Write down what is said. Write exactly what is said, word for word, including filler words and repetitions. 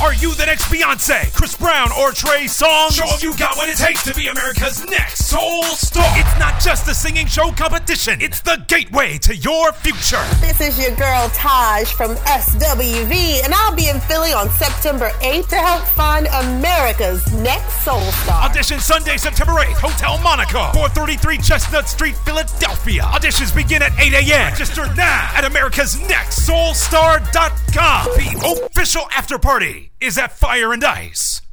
Are you the next Beyonce, Chris Brown, or Trey Songz? Show 'em you got what it takes to be America's next soul star. It's not just a singing show competition. It's the gateway to your future. This is your girl Taj from S W V, and I'll be in Philly on September eighth to help find America's next soul star. Audition Sunday, September eighth, Hotel Monaco, four thirty-three Chestnut Street, Philadelphia. Auditions begin at eight a.m. Register now at americas next soul star dot com. The official after party is at Fire and Ice.